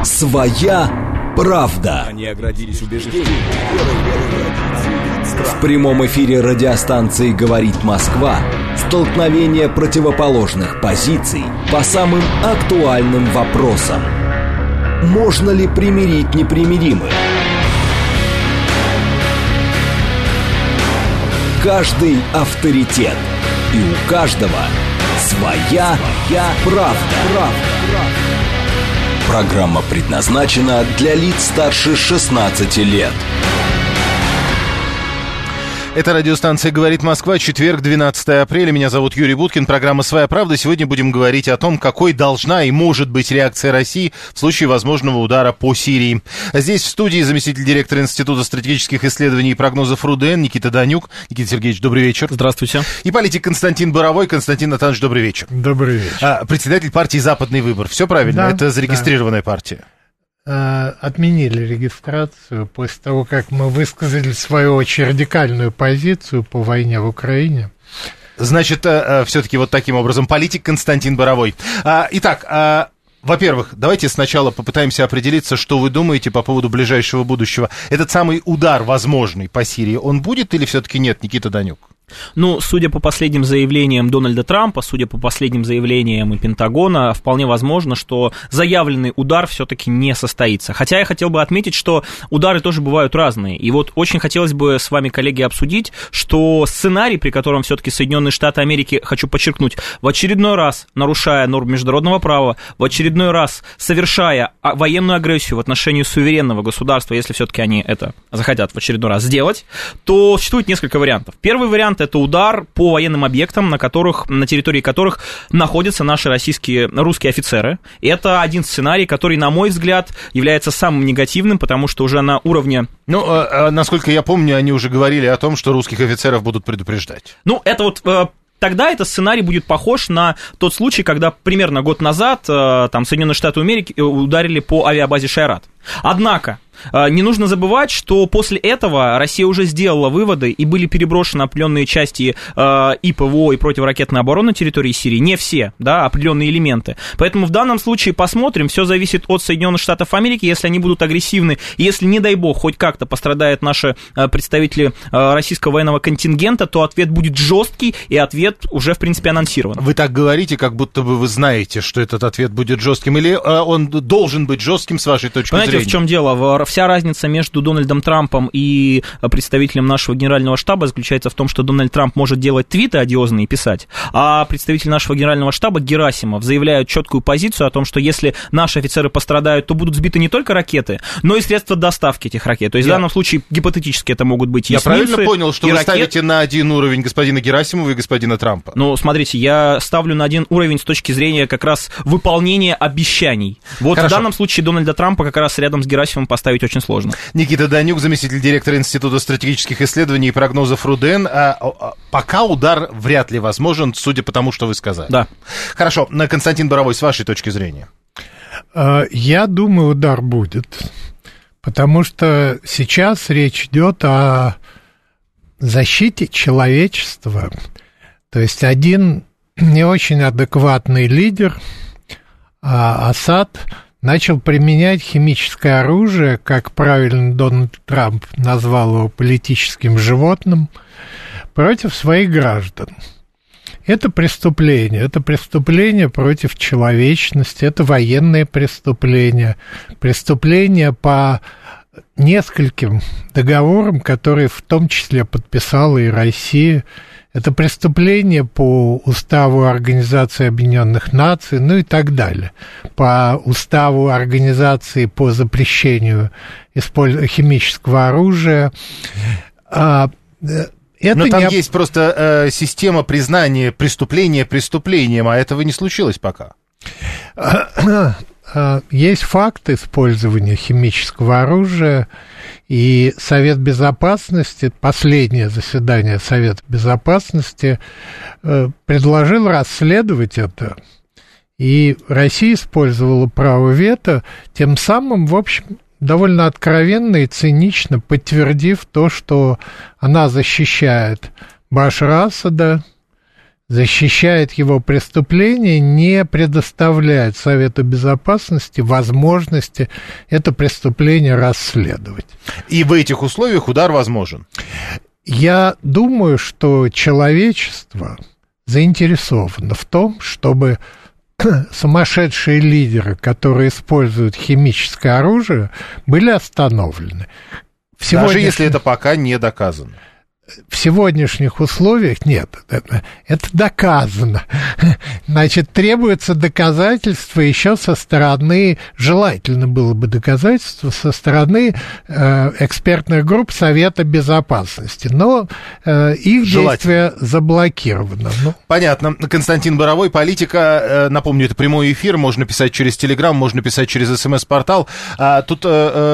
Своя правда. Они оградились убеждением. В прямом эфире радиостанции «Говорит Москва» столкновение противоположных позиций по самым актуальным вопросам. Можно ли примирить непримиримых? Каждый авторитет, и у каждого своя правда. Программа предназначена для лиц старше 16 лет. Это радиостанция «Говорит Москва», четверг, 12 апреля. Меня зовут Юрий Буткин, программа «Своя правда». Сегодня будем говорить о том, какой должна и может быть реакция России в случае возможного удара по Сирии. Здесь в студии заместитель директора Института стратегических исследований и прогнозов РУДН Никита Данюк. Никита Сергеевич, добрый вечер. Здравствуйте. И политик Константин Боровой. Константин Натанович, добрый вечер. Добрый вечер. Председатель партии «Западный выбор». Все правильно? Да, это зарегистрированная партия. Отменили регистрацию после того, как мы высказали свою очень радикальную позицию по войне в Украине. Значит, все-таки вот таким образом политик Константин Боровой. Итак, во-первых, давайте сначала попытаемся определиться, что вы думаете по поводу ближайшего будущего. Этот самый удар возможный по Сирии, он будет или все-таки нет, Никита Данюк? Ну, судя по последним заявлениям Дональда Трампа, судя по последним заявлениям и Пентагона, вполне возможно, что заявленный удар все-таки не состоится. Хотя я хотел бы отметить, что удары тоже бывают разные. И вот очень хотелось бы с вами, коллеги, обсудить, что сценарий, при котором все-таки Соединенные Штаты Америки, хочу подчеркнуть, в очередной раз нарушая нормы международного права, в очередной раз совершая военную агрессию в отношении суверенного государства, если все-таки они это захотят в очередной раз сделать, то существует несколько вариантов. Первый вариант — это удар по военным объектам, на территории которых находятся наши русские офицеры. И это один сценарий, который, на мой взгляд, является самым негативным, потому что уже на уровне... Насколько я помню, они уже говорили о том, что русских офицеров будут предупреждать. Это вот... Тогда этот сценарий будет похож на тот случай, когда примерно год назад Соединенные Штаты Америки ударили по авиабазе Шайрат. Однако, не нужно забывать, что после этого Россия уже сделала выводы и были переброшены определенные части и ПВО, и противоракетной обороны на территории Сирии. Не все, да, определенные элементы. Поэтому в данном случае посмотрим, все зависит от Соединенных Штатов Америки. Если они будут агрессивны, если, не дай бог, хоть как-то пострадают наши представители российского военного контингента, то ответ будет жесткий, и ответ уже, в принципе, анонсирован. Вы так говорите, как будто бы вы знаете, что этот ответ будет жестким, или он должен быть жестким с вашей точки зрения? Понимаете, в чем дело? Вся разница между Дональдом Трампом и представителем нашего генерального штаба заключается в том, что Дональд Трамп может делать твиты одиозные и писать, а представитель нашего генерального штаба Герасимов заявляет четкую позицию о том, что если наши офицеры пострадают, то будут сбиты не только ракеты, но и средства доставки этих ракет. То есть в данном случае гипотетически это могут быть и эсминцы. Я правильно понял, что вы ставите на один уровень господина Герасимова и господина Трампа? Смотрите, я ставлю на один уровень с точки зрения как раз выполнения обещаний. Вот Хорошо. В данном случае Дональда Трампа как раз рядом с Герасимовым поставить очень сложно. Никита Данюк, заместитель директора Института стратегических исследований и прогнозов РУДН. Пока удар вряд ли возможен, судя по тому, что вы сказали. Да. Хорошо. Константин Боровой, с вашей точки зрения? Я думаю, удар будет. Потому что сейчас речь идет о защите человечества. То есть один не очень адекватный лидер, Асад, начал применять химическое оружие, как правильно Дональд Трамп назвал его политическим животным, против своих граждан. Это преступление против человечности, это военное преступление по нескольким договорам, которые в том числе подписала и Россия. Это преступление по уставу Организации Объединенных Наций, и так далее. По уставу Организации по запрещению химического оружия. Но там есть просто система признания преступления преступлением, а этого не случилось пока. Есть факт использования химического оружия, и Совет Безопасности, последнее заседание Совета Безопасности, предложил расследовать это, и Россия использовала право вето, тем самым, в общем, довольно откровенно и цинично подтвердив то, что она защищает Башара Асада, защищает его преступление, не предоставляет Совету Безопасности возможности это преступление расследовать. И в этих условиях удар возможен? Я думаю, что человечество заинтересовано в том, чтобы сумасшедшие лидеры, которые используют химическое оружие, были остановлены. Даже если это пока не доказано. В сегодняшних условиях нет, это доказано. Значит, требуется доказательство еще со стороны, желательно было бы доказательство со стороны экспертных групп Совета Безопасности, но их действие заблокировано. Понятно. Константин Боровой, политика, напомню, это прямой эфир, можно писать через Телеграм, можно писать через СМС-портал. Тут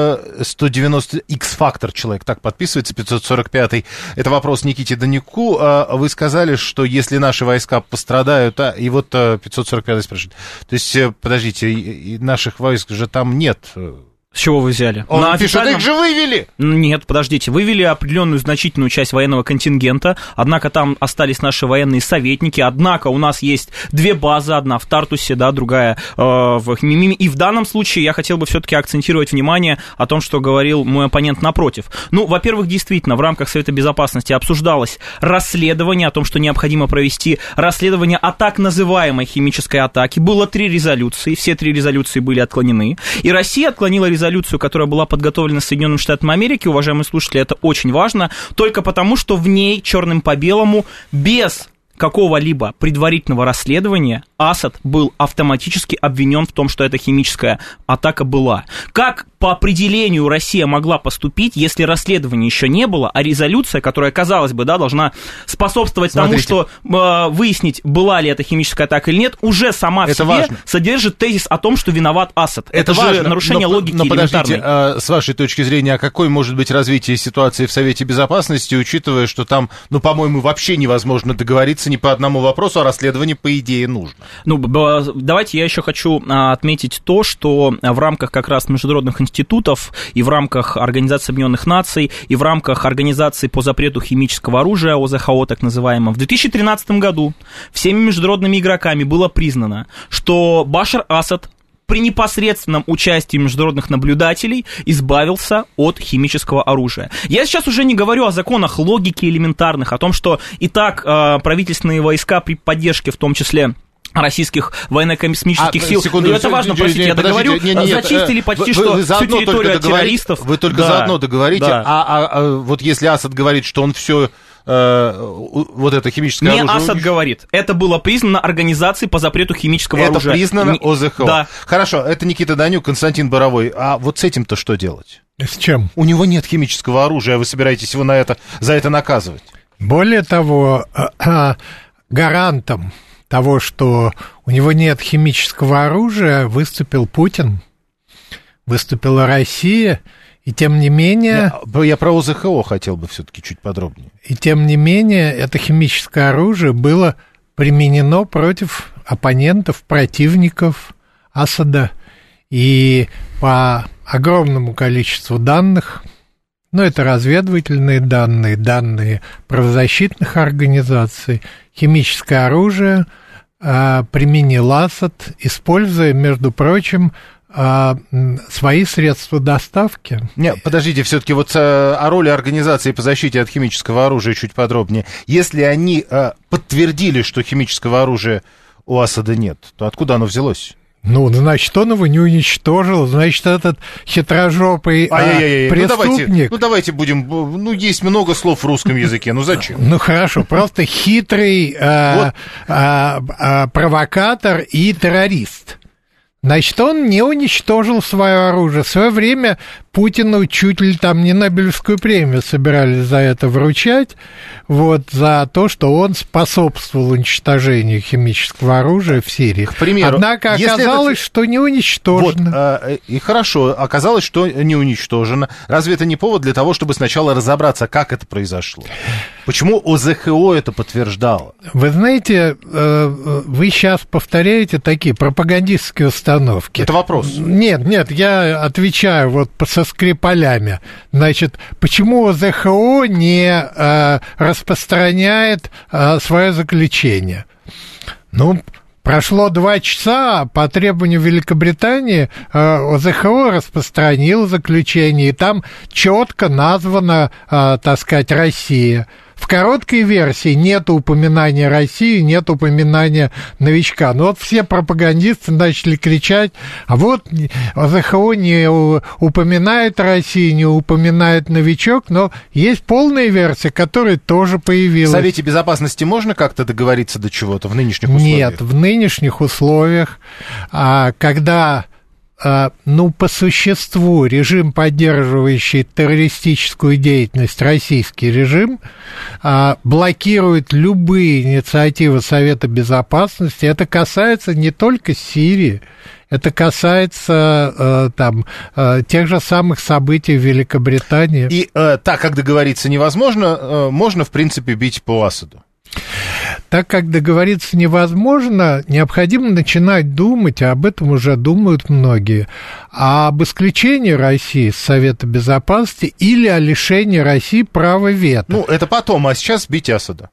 190 X-фактор человек так подписывается, 545-й. Это вопрос Никите Данюку. Вы сказали, что если наши войска пострадают, и вот 545-й спрашивает, то есть, подождите, наших войск же там нет. С чего вы взяли? Он пишет, их же вывели! Нет, подождите, вывели определенную значительную часть военного контингента, однако там остались наши военные советники, однако у нас есть две базы, одна в Тартусе, да, другая в Хмимиме, и в данном случае я хотел бы все-таки акцентировать внимание о том, что говорил мой оппонент напротив. Ну, во-первых, действительно, в рамках Совета Безопасности обсуждалось расследование о том, что необходимо провести расследование о так называемой химической атаке. Было 3 резолюции, все 3 резолюции были отклонены, и Россия отклонила резолюцию, которая была подготовлена Соединенными Штатами Америки, уважаемые слушатели, это очень важно, только потому, что в ней черным по белому, без какого-либо предварительного расследования, Асад был автоматически обвинен в том, что эта химическая атака была. Как по определению Россия могла поступить, если расследования еще не было, а резолюция, которая, казалось бы, да, должна способствовать тому, что выяснить, была ли это химическая атака или нет, уже сама в себе содержит тезис о том, что виноват Асад. Это же важно. Нарушение логики элементарной. Подождите, с вашей точки зрения, а какое может быть развитие ситуации в Совете Безопасности, учитывая, что там, по-моему, вообще невозможно договориться ни по одному вопросу, а расследование, по идее, нужно? Давайте я еще хочу отметить то, что в рамках как раз международных институтов и в рамках Организации Объединенных Наций и в рамках Организации по запрету химического оружия, ОЗХО так называемого, в 2013 году всеми международными игроками было признано, что Башар Асад при непосредственном участии международных наблюдателей избавился от химического оружия. Я сейчас уже не говорю о законах логики элементарных, о том, что и так правительственные войска при поддержке, в том числе российских военно-космических сил. Секунду, это важно, простите, я договорю. Зачистили почти что всю территорию от террористов. Вы только заодно договорите, вот если Асад говорит, что он все вот это химическое оружие... Не Асад говорит. Это было признано Организацией по запрету химического оружия. Это признано ОЗХО. Да. Хорошо, это Никита Данюк, Константин Боровой. А вот с этим-то что делать? С чем? У него нет химического оружия, а вы собираетесь его за это наказывать? Более того, гарантом того, что у него нет химического оружия, выступил Путин, выступила Россия, и тем не менее... Я про ОЗХО хотел бы все-таки чуть подробнее. И тем не менее, это химическое оружие было применено против оппонентов, противников Асада. И по огромному количеству данных, это разведывательные данные, данные правозащитных организаций, химическое оружие применил Асад, используя, между прочим, свои средства доставки. Нет, подождите, все-таки вот о роли организации по защите от химического оружия чуть подробнее. Если они подтвердили, что химического оружия у Асада нет, то откуда оно взялось? Значит, он его не уничтожил, значит, этот хитрожопый преступник... давайте будем... есть много слов в русском языке, зачем? Хорошо, просто хитрый провокатор и террорист. Значит, он не уничтожил свое оружие. В свое время Путину чуть ли там не Нобелевскую премию собирались за это вручать, за то, что он способствовал уничтожению химического оружия в Сирии. К примеру, однако оказалось, что не уничтожено. И хорошо, оказалось, что не уничтожено. Разве это не повод для того, чтобы сначала разобраться, как это произошло? Почему ОЗХО это подтверждало? Вы знаете, вы сейчас повторяете такие пропагандистские установки. Это вопрос. Нет, я отвечаю со Скрипалями. Значит, почему ОЗХО не распространяет свое заключение? Прошло 2 часа, по требованию Великобритании ОЗХО распространил заключение, и там четко названа, так сказать, Россия. В короткой версии нет упоминания России, нет упоминания новичка. Но вот все пропагандисты начали кричать, а вот ОЗХО не упоминает Россию, не упоминает новичок, но есть полная версия, которая тоже появилась. В Совете Безопасности можно как-то договориться до чего-то в нынешних условиях? Нет, в нынешних условиях, когда... по существу режим, поддерживающий террористическую деятельность, российский режим, блокирует любые инициативы Совета Безопасности. Это касается не только Сирии, это касается тех же самых событий в Великобритании. И так как договориться невозможно, можно, в принципе, бить по Асаду. Так как договориться невозможно, необходимо начинать думать, а об этом уже думают многие, об исключении России с Совета Безопасности или о лишении России права вето. Это потом, а сейчас бить Асада.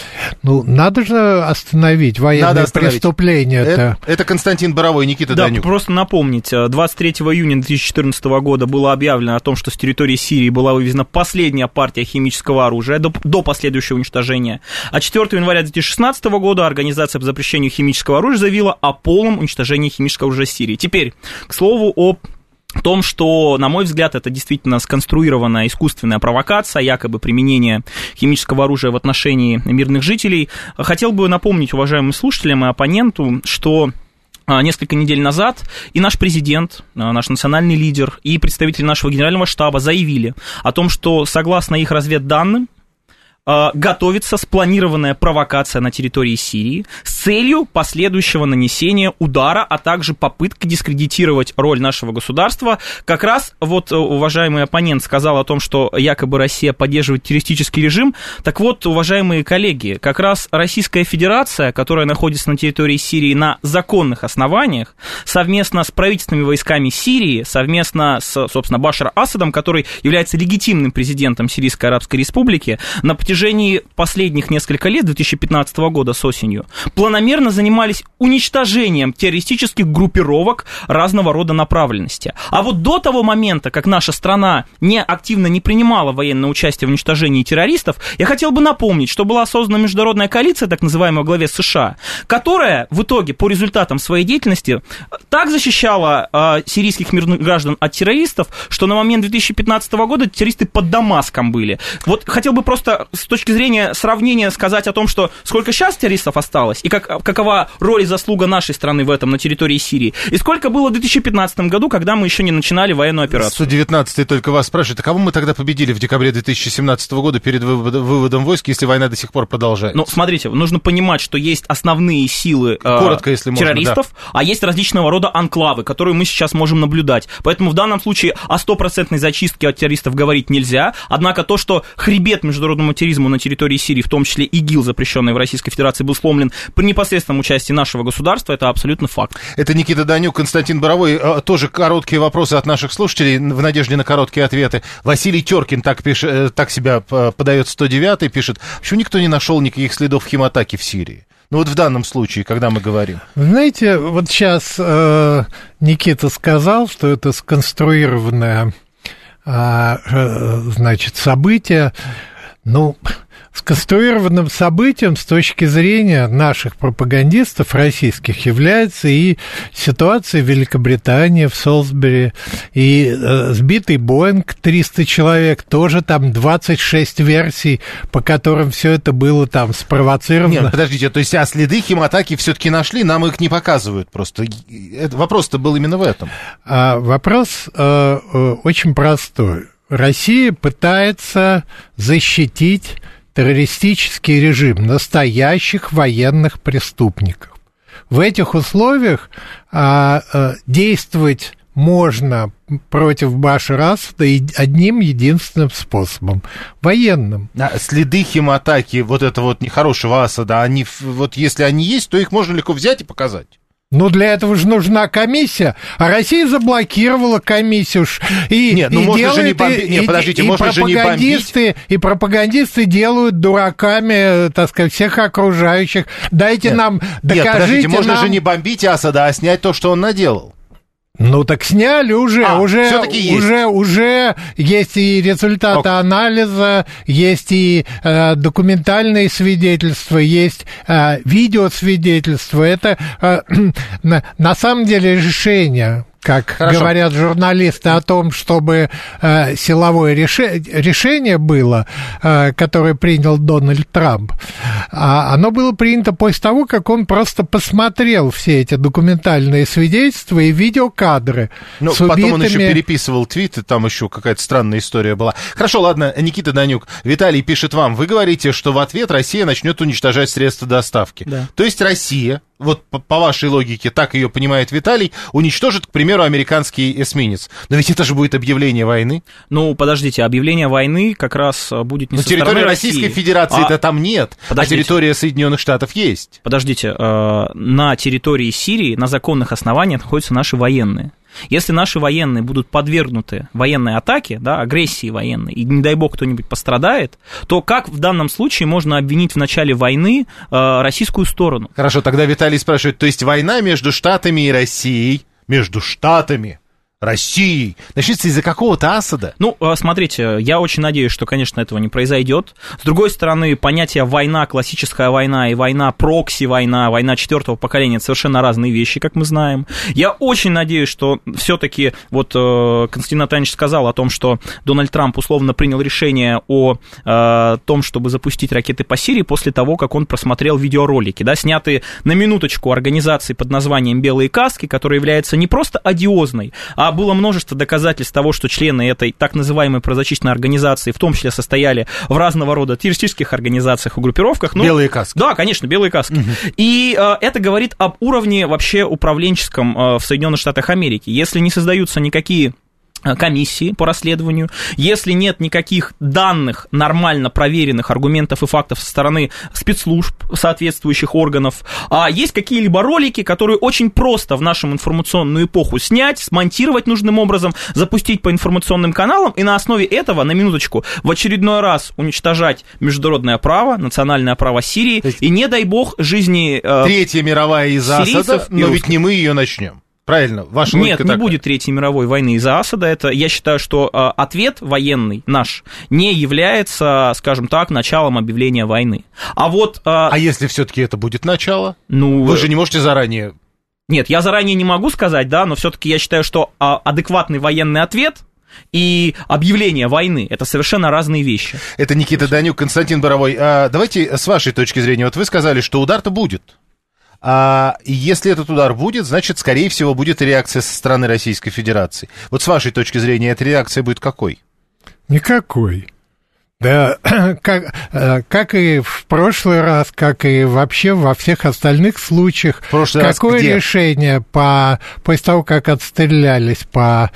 Надо же остановить военное преступление. Это Константин Боровой, Никита Данюк. Да, просто напомнить, 23 июня 2014 года было объявлено о том, что с территории Сирии была вывезена последняя партия химического оружия до последующего уничтожения. А 4 января 2016 года Организация по запрещению химического оружия заявила о полном уничтожении химического оружия Сирии. Теперь, к слову, о том, что, на мой взгляд, это действительно сконструированная искусственная провокация, якобы применение химического оружия в отношении мирных жителей. Хотел бы напомнить уважаемым слушателям и оппоненту, что несколько недель назад и наш президент, наш национальный лидер, и представители нашего генерального штаба заявили о том, что, согласно их разведданным, готовится спланированная провокация на территории Сирии с целью последующего нанесения удара, а также попытки дискредитировать роль нашего государства. Как раз уважаемый оппонент сказал о том, что якобы Россия поддерживает террористический режим. Так вот, уважаемые коллеги, как раз Российская Федерация, которая находится на территории Сирии на законных основаниях, совместно с правительственными войсками Сирии, совместно с, собственно, Башар Асадом, который является легитимным президентом Сирийской Арабской Республики, на протяжении последних нескольких лет, 2015 года с осенью, планомерно занимались уничтожением террористических группировок разного рода направленности. А вот до того момента, как наша страна активно не принимала военное участие в уничтожении террористов, я хотел бы напомнить, что была создана международная коалиция, так называемая, во главе США, которая в итоге по результатам своей деятельности так защищала сирийских мирных граждан от террористов, что на момент 2015 года террористы под Дамаском были. Вот хотел бы просто с точки зрения сравнения сказать о том, что сколько сейчас террористов осталось, и какова роль и заслуга нашей страны в этом на территории Сирии, и сколько было в 2015 году, когда мы еще не начинали военную операцию. 119-й только вас спрашивает, а кого мы тогда победили в декабре 2017 года перед выводом войск, если война до сих пор продолжается? Смотрите, нужно понимать, что есть основные силы коротко, если можно, террористов, да. А есть различного рода анклавы, которые мы сейчас можем наблюдать. Поэтому в данном случае о 100% зачистке от террористов говорить нельзя, однако то, что хребет международному терроризму на территории Сирии, в том числе ИГИЛ, запрещенный в Российской Федерации, был сломлен при непосредственном участии нашего государства, это абсолютно факт. Это Никита Данюк, Константин Боровой. Тоже короткие вопросы от наших слушателей, в надежде на короткие ответы. Василий Теркин так себя подает 109-й, пишет, почему никто не нашел никаких следов химатаки в Сирии? В данном случае, когда мы говорим. Знаете, вот сейчас Никита сказал, что это сконструированное, событие. Сконструированным событием с точки зрения наших пропагандистов российских является и ситуация в Великобритании, в Солсбери, и сбитый Боинг 300 человек, тоже там 26 версий, по которым все это было там спровоцировано. Нет, подождите, то есть следы химатаки все-таки нашли, нам их не показывают просто. Вопрос-то был именно в этом. Вопрос очень простой. Россия пытается защитить террористический режим настоящих военных преступников. В этих условиях действовать можно против Башара Асада одним единственным способом – военным. Следы химатаки нехорошего Асада, если они есть, то их можно легко взять и показать. Ну, для этого же нужна комиссия, а Россия заблокировала комиссию. Нет, ну можно же не бомбить. Нет, подождите, можно же не бомбить. И пропагандисты делают дураками, так сказать, всех окружающих. Дайте нам, докажите. Нет, подождите, можно нам... же не бомбить Асада, а снять то, что он наделал. Ну, так сняли уже, уже есть и результаты анализа, есть и документальные свидетельства, есть видеосвидетельства. Это на самом деле решение, как говорят журналисты, о том, чтобы силовое решение было, которое принял Дональд Трамп, оно было принято после того, как он просто посмотрел все эти документальные свидетельства и видеокадры с убитыми. Потом он еще переписывал твиты, там еще какая-то странная история была. Хорошо, ладно, Никита Данюк, Виталий пишет вам, вы говорите, что в ответ Россия начнет уничтожать средства доставки. Да. То есть Россия, вот по вашей логике, так ее понимает Виталий, уничтожит, к примеру, американский эсминец. Но ведь это же будет объявление войны. Ну, подождите, объявление войны как раз будет не со стороны территории России. Российской Федерации-то там нет, Подождите. А территория Соединенных Штатов есть. Подождите, на территории Сирии на законных основаниях находятся наши военные. Если наши военные будут подвергнуты военной атаке, да, агрессии военной, и, не дай бог, кто-нибудь пострадает, то как в данном случае можно обвинить в начале войны российскую сторону? Хорошо, тогда Виталий спрашивает, то есть война между Штатами и Россией, между Штатами, Россией, начнется из-за какого-то Асада? Ну, смотрите, я очень надеюсь, что, конечно, этого не произойдет. С другой стороны, понятие война, классическая война и война, прокси-война, война четвертого поколения — это совершенно разные вещи, как мы знаем. Я очень надеюсь, что все-таки, вот Константин Натанович сказал о том, что Дональд Трамп условно принял решение о том, чтобы запустить ракеты по Сирии после того, как он просмотрел видеоролики, да, снятые на минуточку организацией под названием «Белые каски», которая является не просто одиозной, а было множество доказательств того, что члены этой так называемой правозащитной организации в том числе состояли в разного рода террористических организациях и группировках. Ну, белые каски. Да, конечно, белые каски. Угу. И это говорит об уровне вообще управленческом в Соединенных Штатах Америки. Если не создаются никакие комиссии по расследованию, если нет никаких данных, нормально проверенных аргументов и фактов со стороны спецслужб соответствующих органов, а есть какие-либо ролики, которые очень просто в нашу информационную эпоху снять, смонтировать нужным образом, запустить по информационным каналам и на основе этого, на минуточку, в очередной раз уничтожать международное право, национальное право Сирии и, не дай бог, жизни Третья мировая из-за Асада, но ведь не мы ее начнем. Правильно, ваша логика Нет, не такая. будет Третьей мировой войны из-за Асада. Это, я считаю, что ответ военный наш не является, скажем так, началом объявления войны. А вот... А если все-таки это будет начало? Ну, вы же не можете заранее... Нет, я заранее не могу сказать, да, но все-таки я считаю, что адекватный военный ответ и объявление войны — это совершенно разные вещи. Это Никита Данюк, Константин Боровой. Давайте с вашей точки зрения. Вот вы сказали, что удар-то будет. А если этот удар будет, значит, скорее всего, будет реакция со стороны Российской Федерации. Вот с вашей точки зрения, эта реакция будет какой? Никакой. Да, как и в прошлый раз, как и вообще во всех остальных случаях, какое решение после того, как отстрелялись по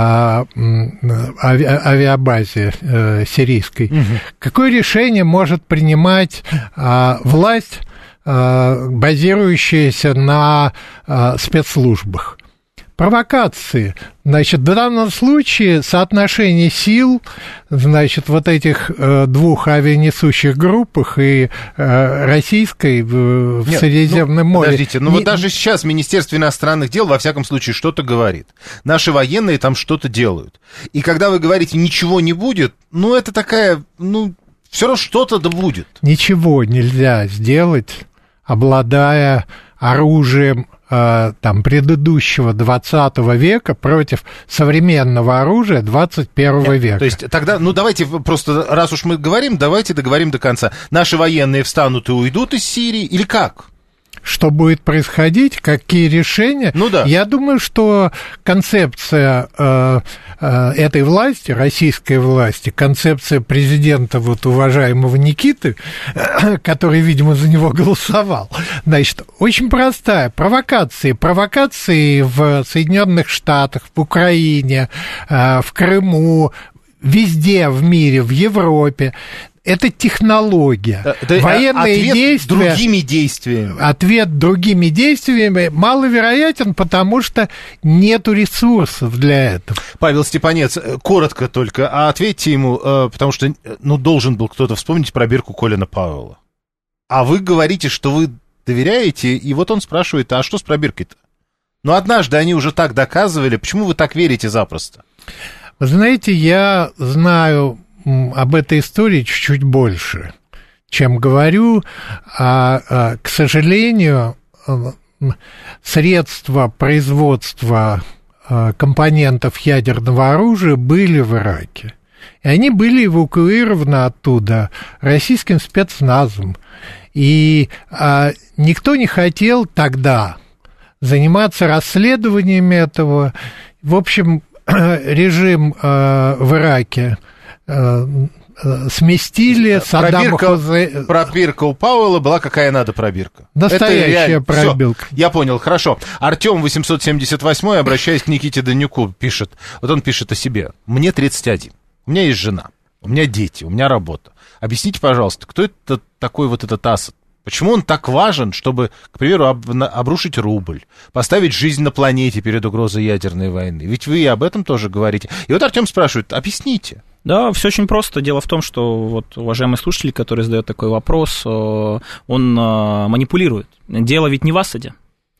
авиабазе сирийской, какое решение может принимать власть, базирующиеся на спецслужбах? Провокации. Значит, в данном случае соотношение сил, значит, вот этих двух авианесущих группах и российской в Средиземном море. Подождите, вот даже сейчас Министерство иностранных дел, во всяком случае, что-то говорит. Наши военные там что-то делают. И когда вы говорите, ничего не будет, это такая, все равно что-то да будет. Ничего нельзя сделать, обладая оружием предыдущего 20 века против современного оружия 21 века. То есть тогда, давайте просто, раз уж мы говорим, давайте договорим до конца. Наши военные встанут и уйдут из Сирии или как? Что будет происходить, какие решения? Да. Я думаю, что концепция этой власти, российской власти, концепция президента уважаемого Никиты, который, видимо, за него голосовал, значит, очень простая. Провокации в Соединенных Штатах, в Украине, в Крыму, везде в мире, в Европе. это технология. Военные действия... другими действиями. Ответ другими действиями маловероятен, потому что нету ресурсов для этого. Павел Степанец, коротко только, а ответьте ему, потому что, должен был кто-то вспомнить пробирку Колина Пауэлла. А вы говорите, что вы доверяете, и вот он спрашивает, а что с пробиркой-то? Однажды они уже так доказывали, почему вы так верите запросто? Вы знаете, я знаю об этой истории чуть-чуть больше, чем говорю, к сожалению, средства производства компонентов ядерного оружия были в Ираке. И они были эвакуированы оттуда российским спецназом. И никто не хотел тогда заниматься расследованием этого. В общем, режим в Ираке сместили. Пробирка у Пауэлла была какая надо пробирка. Настоящая пробирка. Всё, я понял, хорошо. Артём 878, обращаясь к Никите Данюку, пишет. Вот он пишет о себе. Мне 31. У меня есть жена, у меня дети, у меня работа. Объясните, пожалуйста, кто это такой вот этот Асад? Почему он так важен, чтобы, к примеру, обрушить рубль, поставить жизнь на планете перед угрозой ядерной войны? Ведь вы и об этом тоже говорите. И вот Артём спрашивает, объясните. Да, все очень просто. Дело в том, что вот уважаемый слушатель, который задает такой вопрос, он манипулирует. Дело ведь не в Асаде.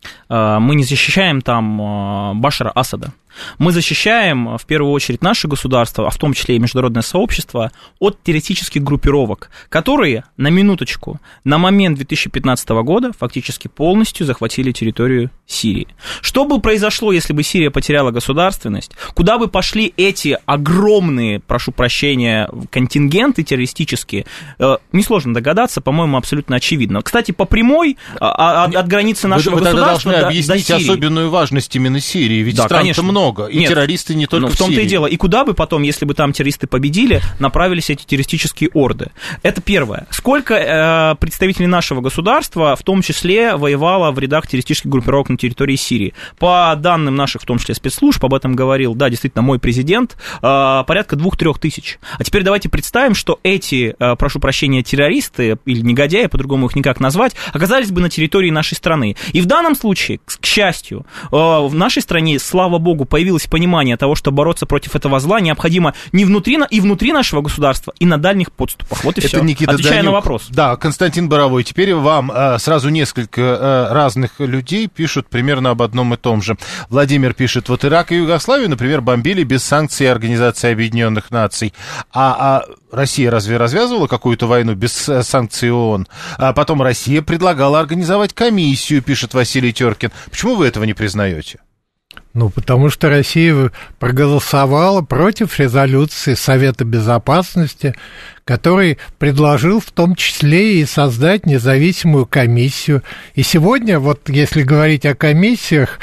Мы не защищаем там Башара Асада. Мы защищаем, в первую очередь, наше государство, а в том числе и международное сообщество, от террористических группировок, которые, на минуточку, на момент 2015 года фактически полностью захватили территорию Сирии. Что бы произошло, если бы Сирия потеряла государственность? Куда бы пошли эти огромные, прошу прощения, контингенты террористические? Несложно догадаться, по-моему, абсолютно очевидно. Кстати, по прямой от границы нашего государства до Сирии. Вы должны объяснить особенную важность именно Сирии, ведь стран-то много. И нет, террористы не только в Сирии. В том-то и дело. И куда бы потом, если бы там террористы победили, направились эти террористические орды? Это первое. Сколько представителей нашего государства, в том числе, воевало в рядах террористических группировок на территории Сирии? По данным наших, в том числе, спецслужб, об этом говорил, да, действительно, мой президент, порядка 2-3 тысяч. А теперь давайте представим, что эти, прошу прощения, террористы, или негодяи, по-другому их никак назвать, оказались бы на территории нашей страны. И в данном случае, к счастью, в нашей стране, слава богу, появилось понимание того, что бороться против этого зла необходимо и внутри нашего государства, и на дальних подступах. Вот и все. Отвечая на вопрос. Да, Константин Боровой. Теперь вам сразу несколько разных людей пишут примерно об одном и том же. Владимир пишет, вот Ирак и Югославию, например, бомбили без санкций Организации Объединенных Наций. А Россия разве развязывала какую-то войну без санкций ООН? А потом Россия предлагала организовать комиссию, пишет Василий Теркин. Почему вы этого не признаете? Потому что Россия проголосовала против резолюции Совета Безопасности, который предложил в том числе и создать независимую комиссию. И сегодня, вот если говорить о комиссиях,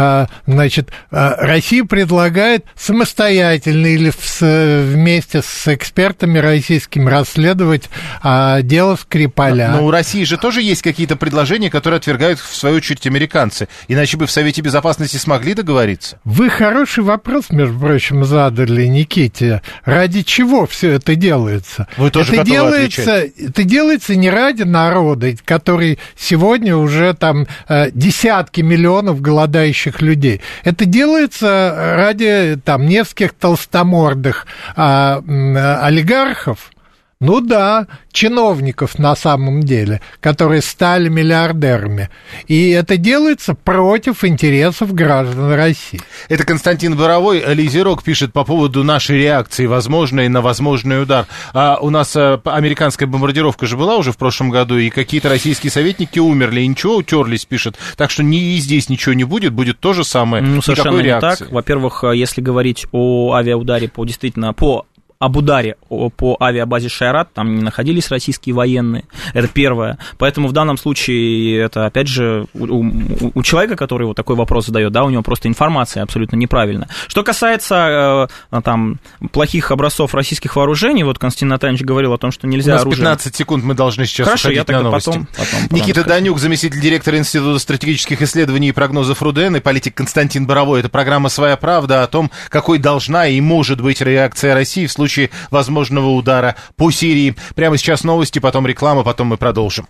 Россия предлагает самостоятельно или вместе с экспертами российскими расследовать дело Скрипаля. Но у России же тоже есть какие-то предложения, которые отвергают, в свою очередь, американцы. Иначе бы в Совете Безопасности смогли договориться. Вы хороший вопрос, между прочим, задали, Никите. Ради чего все это делается? Вы тоже готовы отвечать? Это делается не ради народа, который сегодня уже там десятки миллионов голодающих людей. Это делается ради там нескольких толстомордых олигархов. Ну да, чиновников на самом деле, которые стали миллиардерами. И это делается против интересов граждан России. Это Константин Боровой. Лизерок пишет по поводу нашей реакции, возможной на возможный удар. У нас американская бомбардировка же была уже в прошлом году, и какие-то российские советники умерли, и ничего, утерлись, пишет. Так что и здесь ничего не будет, будет то же самое. Совершенно не так. Во-первых, если говорить о авиаударе об ударе по авиабазе Шайрат, там не находились российские военные, это первое. Поэтому в данном случае это, опять же, у человека, который вот такой вопрос задает, да, у него просто информация абсолютно неправильная. Что касается там плохих образцов российских вооружений, вот Константин Натальевич говорил о том, что нельзя оружие... У нас 15 секунд, мы должны сейчас уходить на новости. Потом Никита Данюк, заместитель директора Института стратегических исследований и прогнозов РУДН, и политик Константин Боровой. Это программа «Своя правда» о том, какой должна и может быть реакция России в случае случае возможного удара по Сирии. Прямо сейчас новости, потом реклама, потом мы продолжим.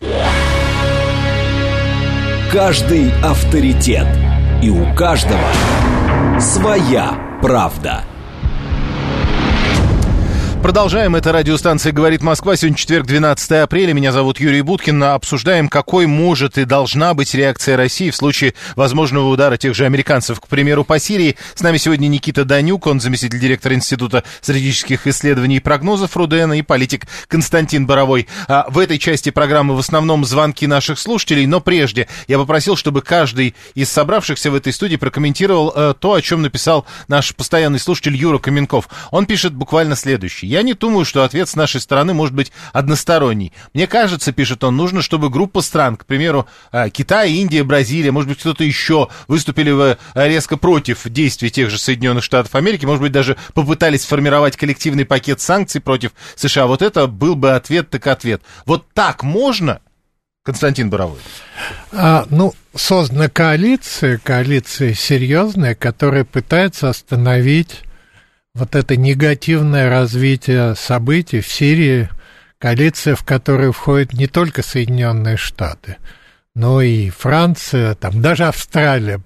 Каждый авторитет. И у каждого своя правда. Продолжаем. Это радиостанция «Говорит Москва». Сегодня четверг, 12 апреля. Меня зовут Юрий Буткин. Обсуждаем, какой может и должна быть реакция России в случае возможного удара тех же американцев, к примеру, по Сирии. С нами сегодня Никита Данюк, он заместитель директора Института стратегических исследований и прогнозов РУДН, и политик Константин Боровой. В этой части программы в основном звонки наших слушателей, но прежде я попросил, чтобы каждый из собравшихся в этой студии прокомментировал то, о чем написал наш постоянный слушатель Юра Каменков. Он пишет буквально следующее. Я не думаю, что ответ с нашей стороны может быть односторонний. Мне кажется, пишет он, нужно, чтобы группа стран, к примеру, Китай, Индия, Бразилия, может быть, кто-то еще, выступили резко против действий тех же Соединенных Штатов Америки, может быть, даже попытались сформировать коллективный пакет санкций против США. Вот это был бы ответ так ответ. Вот так можно, Константин Боровой? Создана коалиция серьезная, которая пытается остановить вот это негативное развитие событий в Сирии, коалиция, в которую входят не только Соединенные Штаты, но и Франция, там даже Австралия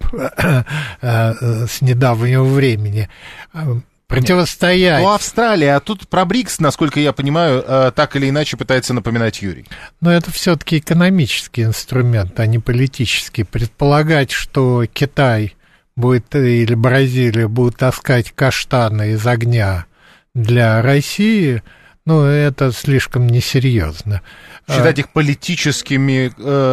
с недавнего времени. Противостоять. Австралия, а тут про БРИКС, насколько я понимаю, так или иначе пытается напоминать Юрий. Но это все-таки экономический инструмент, а не политический. Предполагать, что Китай или Бразилия будут таскать каштаны из огня для России, это слишком несерьезно. Считать их политическими,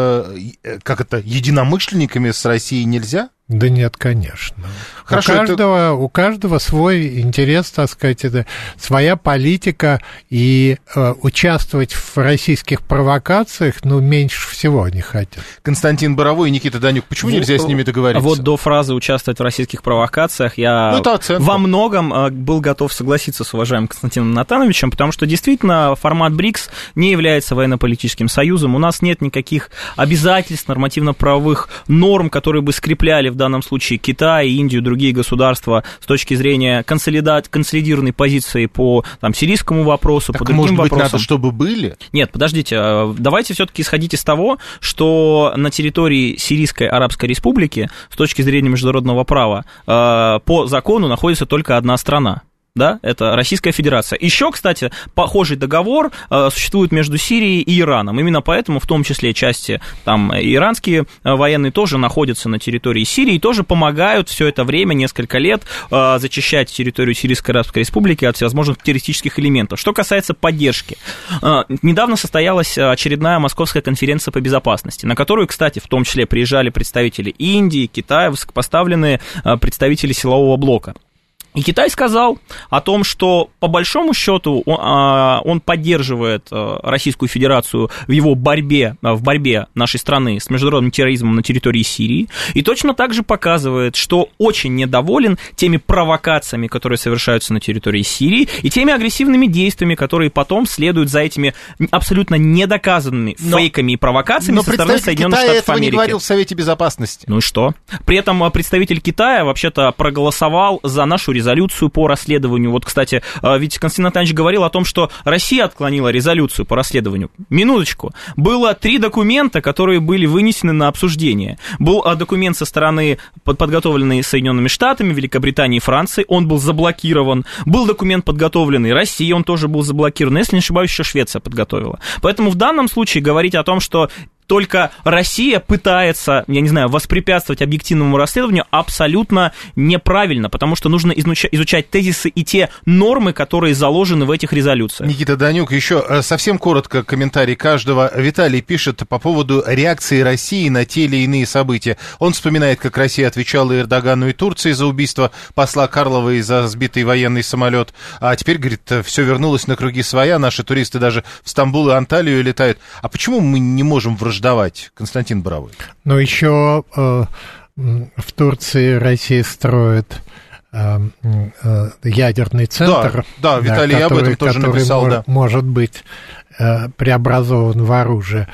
единомышленниками с Россией нельзя? Да нет, конечно. Хорошо, у каждого свой интерес, так сказать, это своя политика, и участвовать в российских провокациях, меньше всего они хотят. Константин Боровой и Никита Данюк, почему нельзя с ними договориться? Вот до фразы «участвовать в российских провокациях» я во многом был готов согласиться с уважаемым Константином Натановичем, потому что действительно формат БРИКС не является военно-политическим союзом, у нас нет никаких обязательств, нормативно-правовых норм, которые бы скрепляли в данном случае Китай, Индию, другие государства с точки зрения консолидированной позиции по сирийскому вопросу, по другим вопросам. Быть, надо, чтобы были? Нет, подождите, давайте все-таки исходить из того, что на территории Сирийской Арабской Республики с точки зрения международного права по закону находится только одна страна. Да, это Российская Федерация. Еще, кстати, похожий договор существует между Сирией и Ираном. Именно поэтому, в том числе, части иранские военные тоже находятся на территории Сирии и тоже помогают все это время, несколько лет, зачищать территорию Сирийской Арабской Республики от всевозможных террористических элементов. Что касается поддержки. Недавно состоялась очередная Московская конференция по безопасности, на которую, кстати, в том числе приезжали представители Индии, Китая, высокопоставленные представители силового блока. И Китай сказал о том, что по большому счету он поддерживает Российскую Федерацию в борьбе нашей страны с международным терроризмом на территории Сирии, и точно так же показывает, что очень недоволен теми провокациями, которые совершаются на территории Сирии, и теми агрессивными действиями, которые потом следуют за этими абсолютно недоказанными фейками и провокациями со стороны Соединенных Штатов Америки. Но представитель Китая этого не говорил в Совете Безопасности. Ну и что? При этом представитель Китая вообще-то проголосовал за нашу резолюцию по расследованию. Вот, кстати, ведь Константин Натанович говорил о том, что Россия отклонила резолюцию по расследованию. Минуточку. Было 3 документа, которые были вынесены на обсуждение. Был документ со стороны, подготовленный Соединенными Штатами, Великобританией и Францией, он был заблокирован. Был документ, подготовленный Россией, он тоже был заблокирован. Если не ошибаюсь, еще Швеция подготовила. Поэтому в данном случае говорить о том, что только Россия пытается, воспрепятствовать объективному расследованию, абсолютно неправильно, потому что нужно изучать тезисы и те нормы, которые заложены в этих резолюциях. Никита Данюк, еще совсем коротко комментарий каждого. Виталий пишет по поводу реакции России на те или иные события. Он вспоминает, как Россия отвечала Эрдогану и Турции за убийство посла Карлова и за сбитый военный самолет. А теперь, говорит, все вернулось на круги своя, наши туристы даже в Стамбул и Анталию летают. А почему мы не можем враждовать, Константин Боровой? Но еще в Турции Россия строит ядерный центр. Да, Виталий об этом тоже написал. Может быть преобразован в оружие.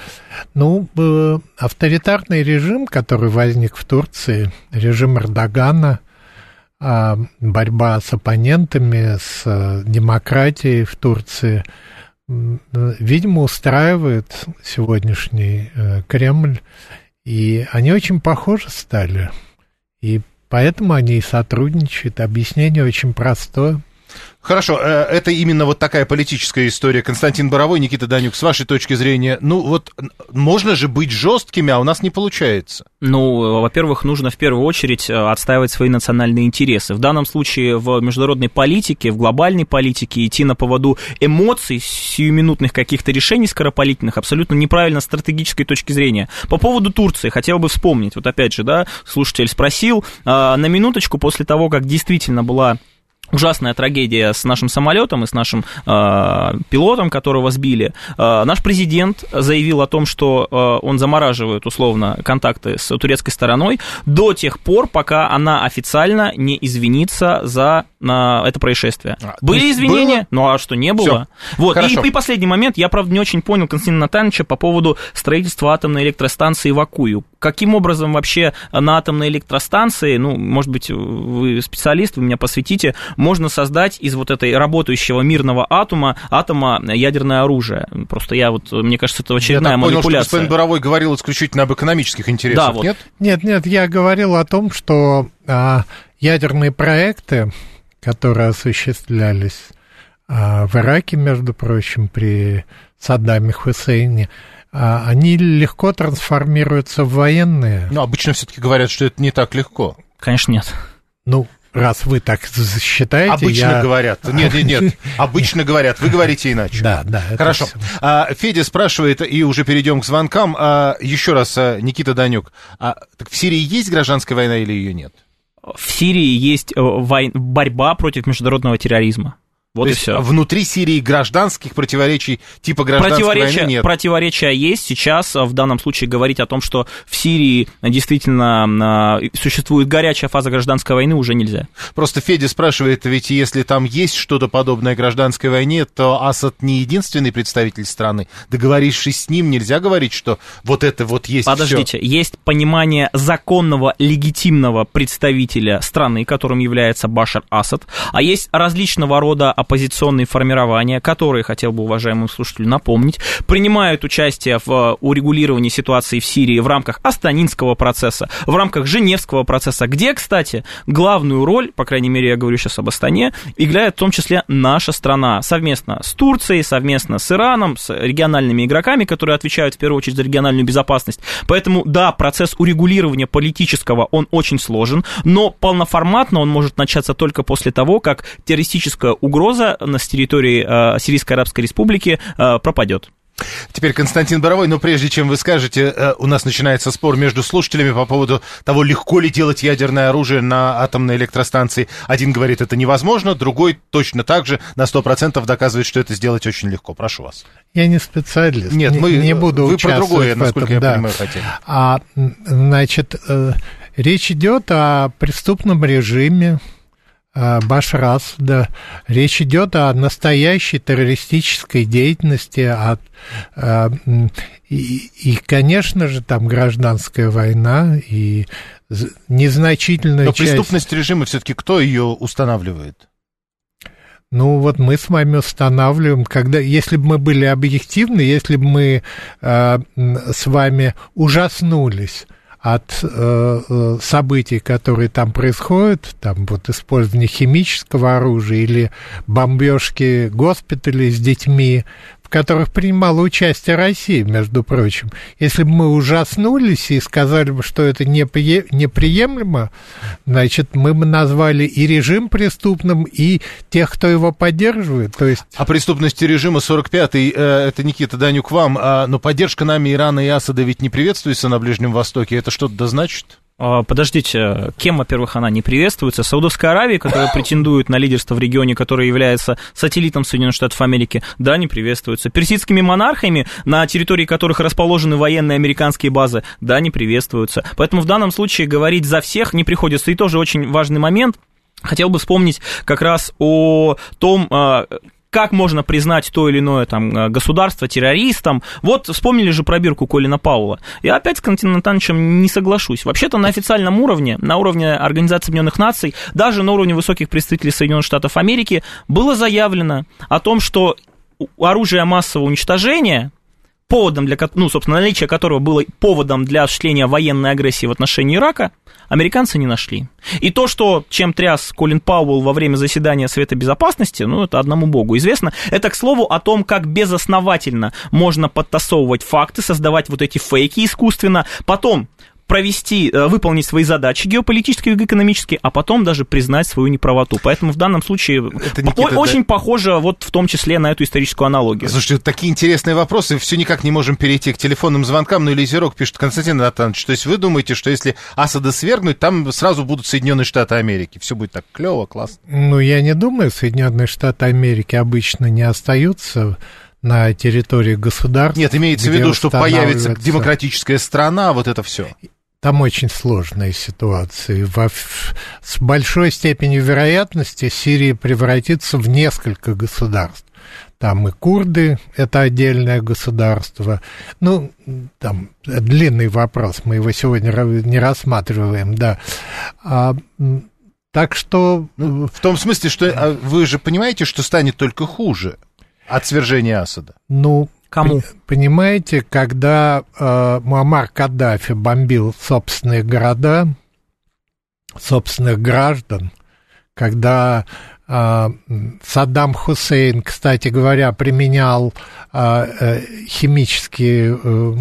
Авторитарный режим, который возник в Турции, режим Эрдогана, борьба с оппонентами, с демократией в Турции, видимо, устраивает сегодняшний Кремль, и они очень похожи стали, и поэтому они и сотрудничают. Объяснение очень простое. Хорошо, это именно вот такая политическая история. Константин Боровой, Никита Данюк, с вашей точки зрения, ну вот можно же быть жесткими, а у нас не получается. Ну, во-первых, нужно в первую очередь отстаивать свои национальные интересы. В данном случае в международной политике, в глобальной политике идти на поводу эмоций, сиюминутных каких-то решений скоропалительных абсолютно неправильно с стратегической точки зрения. По поводу Турции хотел бы вспомнить, вот опять же, да, слушатель спросил, на минуточку после того, как действительно была ужасная трагедия с нашим самолетом и с нашим пилотом, которого сбили. Наш президент заявил о том, что он замораживает условно контакты с турецкой стороной до тех пор, пока она официально не извинится за это происшествие. Были извинения? Было? Ну а что, не было? Вот. И последний момент. Я, правда, не очень понял Константина Натановича по поводу строительства атомной электростанции в Акую. Каким образом вообще на атомной электростанции, ну, может быть, вы специалист, вы меня посвятите, можно создать из вот этой работающего мирного атома ядерное оружие? Просто мне кажется, это очередная манипуляция. Я так понял, что господин Боровой говорил исключительно об экономических интересах, да, вот. Нет? Нет, я говорил о том, что ядерные проекты, которые осуществлялись в Ираке, между прочим, при Саддаме Хусейне, они легко трансформируются в военные. Но обычно все-таки говорят, что это не так легко. Конечно, нет. Ну, раз вы так считаете... Обычно говорят. Нет. Обычно говорят. Вы говорите иначе. Да. Хорошо. Федя спрашивает, и уже перейдем к звонкам. Еще раз, Никита Данюк. Так в Сирии есть гражданская война или ее нет? В Сирии есть борьба против международного терроризма. Вот то и есть все. Внутри Сирии гражданских противоречий типа гражданской войны нет? Противоречия есть. Сейчас в данном случае говорить о том, что в Сирии действительно существует горячая фаза гражданской войны, уже нельзя. Просто Федя спрашивает, ведь если там есть что-то подобное гражданской войне, то Асад не единственный представитель страны. Договорившись с ним, нельзя говорить, что вот это вот есть. Подождите, есть понимание законного, легитимного представителя страны, которым является Башар Асад, а есть различного рода оппозиционные формирования, которые, хотел бы уважаемым слушателям напомнить, принимают участие в урегулировании ситуации в Сирии в рамках Астанинского процесса, в рамках Женевского процесса, где, кстати, главную роль, по крайней мере, я говорю сейчас об Астане, играет в том числе наша страна, совместно с Турцией, совместно с Ираном, с региональными игроками, которые отвечают в первую очередь за региональную безопасность. Поэтому, да, процесс урегулирования политического, он очень сложен, но полноформатно он может начаться только после того, как террористическая угроза с территории Сирийской Арабской Республики пропадет. Теперь Константин Боровой, но прежде чем вы скажете, у нас начинается спор между слушателями по поводу того, легко ли делать ядерное оружие на атомной электростанции. Один говорит, это невозможно, другой точно так же на 100% доказывает, что это сделать очень легко. Прошу вас. Я не специалист. Нет, не буду вы про другое, насколько я понимаю, хотели. Значит, речь идет о преступном режиме Башар Асада. Речь идет о настоящей террористической деятельности, и, конечно же, там гражданская война, и незначительная часть... Но преступность режима все-таки кто ее устанавливает? Ну, вот мы с вами устанавливаем, если бы мы были объективны, если бы мы с вами ужаснулись от событий, которые там происходят, там вот использование химического оружия или бомбежки госпиталей с детьми, в которых принимала участие Россия, между прочим. Если бы мы ужаснулись и сказали бы, что это неприемлемо, значит, мы бы назвали и режим преступным, и тех, кто его поддерживает. То есть... О преступности режима 45-й, это, Никита Данюк, вам, но поддержка нами Ирана и Асада ведь не приветствуется на Ближнем Востоке, это что-то да значит? Подождите, кем, во-первых, она не приветствуется? Саудовской Аравией, которая претендует на лидерство в регионе, который является сателлитом Соединенных Штатов Америки, да, не приветствуется. Персидскими монархами, на территории которых расположены военные американские базы, да, не приветствуются. Поэтому в данном случае говорить за всех не приходится. И тоже очень важный момент. Хотел бы вспомнить как раз о том... как можно признать то или иное там государство террористом. Вот вспомнили же пробирку Колина Пауэлла. Я опять с Константином Натановичем не соглашусь. Вообще-то на официальном уровне, на уровне Организации Объединенных Наций, даже на уровне высоких представителей Соединенных Штатов Америки было заявлено о том, что оружие массового уничтожения, поводом для, собственно, наличие которого было поводом для осуществления военной агрессии в отношении Ирака, американцы не нашли. И то, чем тряс Колин Пауэлл во время заседания Совета Безопасности, это одному богу известно. Это, к слову, о том, как безосновательно можно подтасовывать факты, создавать вот эти фейки искусственно, потом выполнить свои задачи геополитические и экономические, а потом даже признать свою неправоту. Поэтому в данном случае очень похоже вот в том числе на эту историческую аналогию. Слушайте, такие интересные вопросы, все никак не можем перейти к телефонным звонкам, но Елизерок пишет: Константин Натанович, то есть вы думаете, что если Асада свергнуть, там сразу будут Соединенные Штаты Америки? Все будет так клево, классно. Я не думаю, Соединенные Штаты Америки обычно не остаются на территории государств. Нет, имеется в виду, что появится демократическая страна, вот это все. Там очень сложная ситуация. С большой степенью вероятности Сирия превратится в несколько государств. Там и курды, это отдельное государство. Там длинный вопрос, мы его сегодня не рассматриваем, да. Так что... в том смысле, что вы же понимаете, что станет только хуже от свержения Асада? Кому? Понимаете, когда Муаммар Каддафи бомбил собственные города, собственных граждан, когда Саддам Хусейн, кстати говоря, применял химические,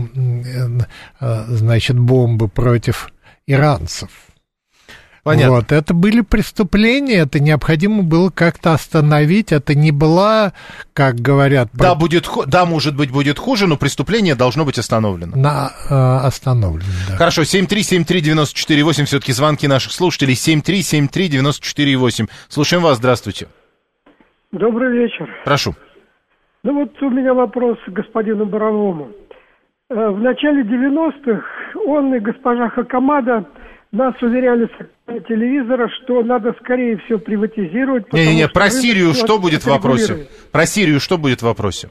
бомбы против иранцев. Понятно. Вот, это были преступления, это необходимо было как-то остановить, это не была, как говорят... Да, может быть, будет хуже, но преступление должно быть остановлено. Остановлено, да. Хорошо, 7373948, все-таки звонки наших слушателей, 7373948. Слушаем вас, здравствуйте. Добрый вечер. Прошу. У меня вопрос к господину Боровому. В начале 90-х он и госпожа Хакамада нас уверяли с телевизора, что надо скорее все приватизировать. Про Сирию что будет в вопросе? Про Сирию что будет в вопросе?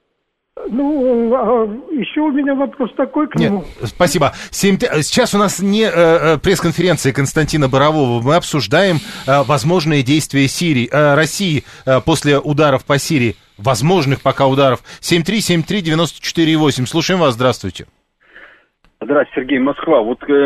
Еще у меня вопрос такой к нему. Нет, спасибо. Сейчас у нас не пресс-конференция Константина Борового. Мы обсуждаем возможные действия России после ударов по Сирии. Возможных пока ударов. 7373948. Слушаем вас, здравствуйте. Здравствуйте, Сергей, Москва.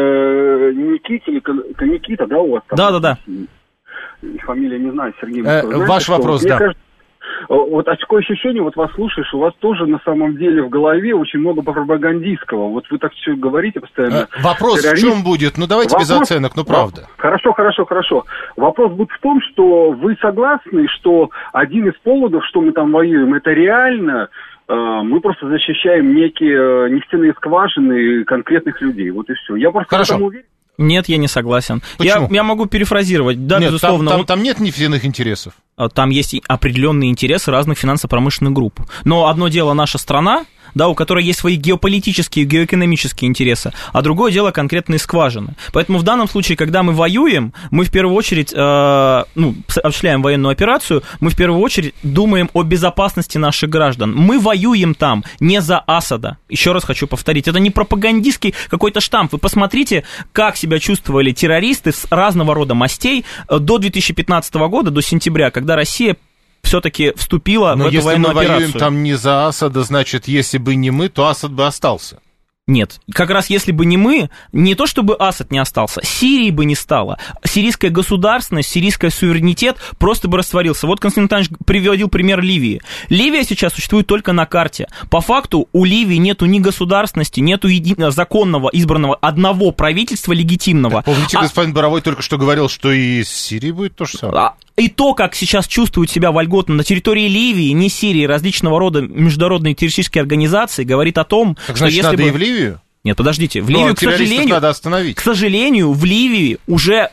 Никита, да, у вас там? Да. Фамилия не знаю, Сергей. Знаете, ваш вопрос, мне да. Кажется, такое ощущение, вас слушаешь, у вас тоже на самом деле в голове очень много пропагандистского. Вы так все говорите постоянно. Вопрос в чем будет? Давайте без оценок, правда. Хорошо. Вопрос будет в том, что вы согласны, что один из поводов, что мы там воюем, это реально... Мы просто защищаем некие нефтяные скважины конкретных людей. Вот и все. Я просто в этом уверен. Нет, я не согласен. Почему? Я могу перефразировать. Да, нет, безусловно. Там нет нефтяных интересов. Там есть определенные интересы разных финансово-промышленных групп. Но одно дело наша страна, у которой есть свои геополитические, геоэкономические интересы, а другое дело конкретные скважины. Поэтому в данном случае, когда мы воюем, мы в первую очередь, осуществляем военную операцию, мы в первую очередь думаем о безопасности наших граждан. Мы воюем там не за Асада. Еще раз хочу повторить, это не пропагандистский какой-то штамп. Вы посмотрите, как себя чувствовали террористы с разного рода мастей до 2015 года, до сентября, когда Россия все-таки вступила в эту военную операцию. Но если мы воюем там не за Асада, значит, если бы не мы, то Асад бы остался. Нет, как раз если бы не мы, не то чтобы Асад не остался, Сирии бы не стало. Сирийская государственность, сирийский суверенитет просто бы растворился. Вот Константин Натанович приводил пример Ливии. Ливия сейчас существует только на карте. По факту у Ливии нету ни государственности, нету законного избранного одного правительства легитимного. Помните, господин Боровой только что говорил, что и с Сирией будет то же самое? И то, как сейчас чувствуют себя вольготно на территории Ливии, не Сирии, различного рода международные террористические организации, говорит о том, так, значит, что если надо бы... и в Ливию? Нет, подождите, в Ливию, террористов надо остановить. К сожалению, в Ливии уже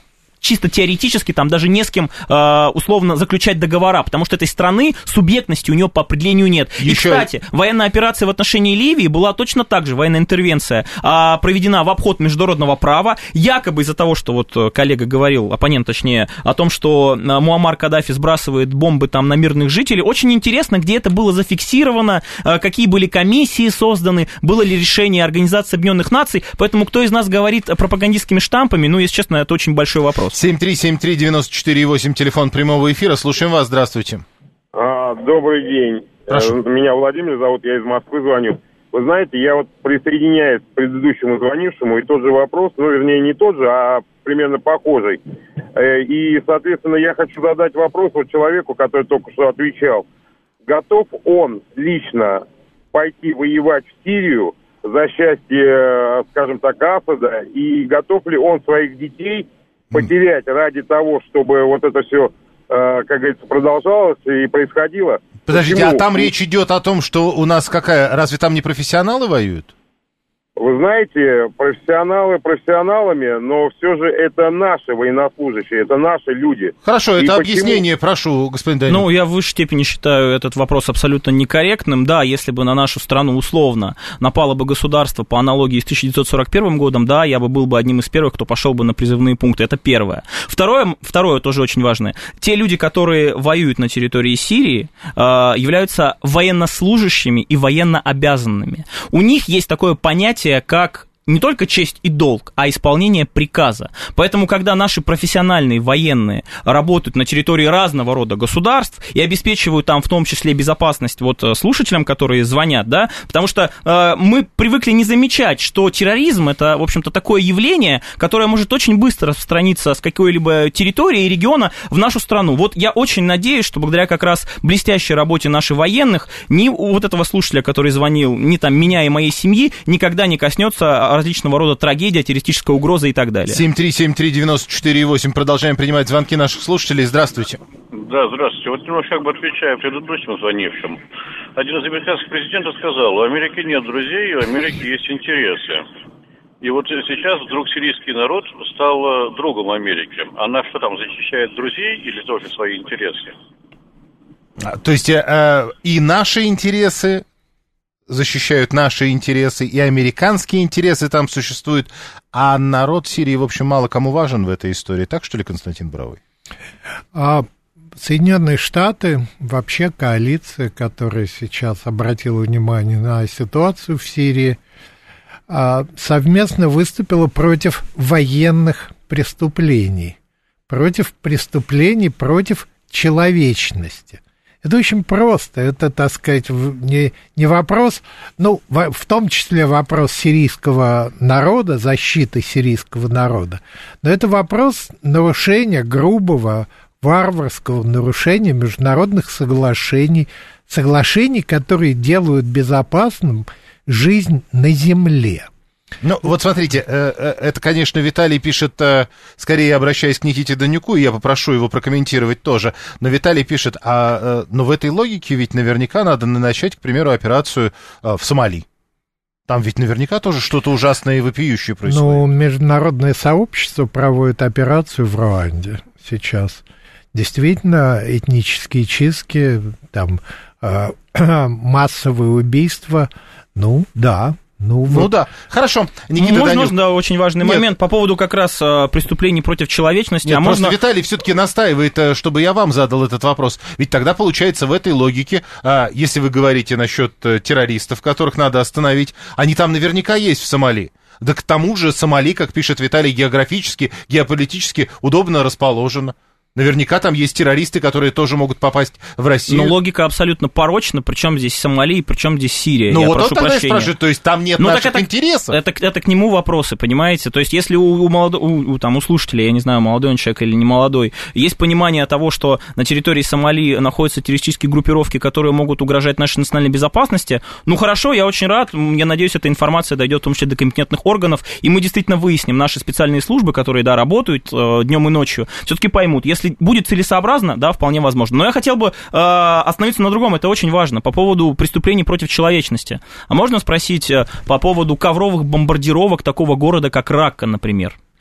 чисто теоретически там даже не с кем условно заключать договора, потому что этой страны субъектности у нее по определению нет. И, кстати, военная операция в отношении Ливии была точно так же, военная интервенция, проведена в обход международного права, якобы из-за того, что вот коллега говорил, оппонент точнее, о том, что Муаммар Каддафи сбрасывает бомбы там на мирных жителей. Очень интересно, где это было зафиксировано, какие были комиссии созданы, было ли решение Организации Объединенных Наций, поэтому кто из нас говорит пропагандистскими штампами, ну, если честно, это очень большой вопрос. 7373948, телефон прямого эфира, слушаем вас, здравствуйте. Добрый день. Прошу. Меня Владимир зовут, я из Москвы звоню. Вы знаете, я вот присоединяюсь к предыдущему звонившему, и тот же вопрос, ну, вернее, не тот же, а примерно похожий. И, соответственно, я хочу задать вопрос вот человеку, который только что отвечал. Готов он лично пойти воевать в Сирию за счастье, скажем так, Асада, и готов ли он своих детей потерять ради того, чтобы вот это все, как говорится, продолжалось и происходило? Подождите, Почему? а там речь идет о том, что у нас какая... Разве там не профессионалы воюют? Вы знаете, профессионалы профессионалами, но все же это наши военнослужащие, это наши люди. Хорошо, И это почему... объяснение, прошу, господин Данилов. Ну, я в высшей степени считаю этот вопрос абсолютно некорректным. Да, если бы на нашу страну условно напало бы государство по аналогии с 1941 годом, да, я бы был бы одним из первых, кто пошел бы на призывные пункты. Это первое. Второе тоже очень важное. Те люди, которые воюют на территории Сирии, являются военнослужащими и военнообязанными. У них есть такое понятие, как не только честь и долг, а исполнение приказа. Поэтому, когда наши профессиональные военные работают на территории разного рода государств и обеспечивают там в том числе безопасность вот слушателям, которые звонят, да, потому что мы привыкли не замечать, что терроризм — это, в общем-то, такое явление, которое может очень быстро распространиться с какой-либо территории и региона в нашу страну. Вот я очень надеюсь, что благодаря как раз блестящей работе наших военных ни у вот этого слушателя, который звонил, ни там меня и моей семьи, никогда не коснется различного рода трагедия, террористическая угроза и так далее. 7373948. Продолжаем принимать звонки наших слушателей. Здравствуйте. Да, здравствуйте. Вот немножко как бы отвечая предыдущим звонившим. Один из американских президентов сказал, у Америки нет друзей, у Америки есть интересы. И вот сейчас вдруг сирийский народ стал другом Америки. Она что там, защищает друзей или тоже свои интересы? То есть и наши интересы защищают наши интересы, и американские интересы там существуют, а народ Сирии, в общем, мало кому важен в этой истории. Так что ли, Константин Боровой? Соединенные Штаты, вообще коалиция, которая сейчас обратила внимание на ситуацию в Сирии, совместно выступила против военных преступлений, против человечности. Это очень просто, это, так сказать, не вопрос, ну, в том числе вопрос сирийского народа, защиты сирийского народа, но это вопрос нарушения грубого, варварского нарушения международных соглашений, которые делают безопасным жизнь на земле. Ну, вот смотрите, это, конечно, Виталий пишет, скорее обращаясь к Никите Данюку, и я попрошу его прокомментировать тоже, но Виталий пишет, но в этой логике ведь наверняка надо начать, к примеру, операцию в Сомали. Там ведь наверняка тоже что-то ужасное и вопиющее происходит. Ну, международное сообщество проводит операцию в Руанде сейчас. Действительно, этнические чистки, там, массовые убийства, ну, да. Ну да, хорошо. Можно очень важный момент по поводу как раз преступлений против человечности. Нет, просто Виталий все-таки настаивает, чтобы я вам задал этот вопрос. Ведь тогда получается в этой логике, если вы говорите насчет террористов, которых надо остановить, они там наверняка есть в Сомали. Да к тому же Сомали, как пишет Виталий, географически, геополитически удобно расположено. Наверняка там есть террористы, которые тоже могут попасть в Россию. Но логика абсолютно порочна. Причем здесь Сомали, причем здесь Сирия. Ну вот он тогда спрашивает, то есть там нет наших интересов? Это к нему вопросы, понимаете? То есть если у слушателя, я не знаю, молодой он человек или не молодой, есть понимание того, что на территории Сомали находятся террористические группировки, которые могут угрожать нашей национальной безопасности, ну хорошо, я очень рад, я надеюсь, эта информация дойдет в том числе до компетентных органов, и мы действительно выясним, наши специальные службы, которые, да, работают днем и ночью, все-таки поймут, если будет целесообразно, да, вполне возможно. Но я хотел бы остановиться на другом, это очень важно, по поводу преступлений против человечности. А можно спросить по поводу ковровых бомбардировок такого города, как Ракка, например?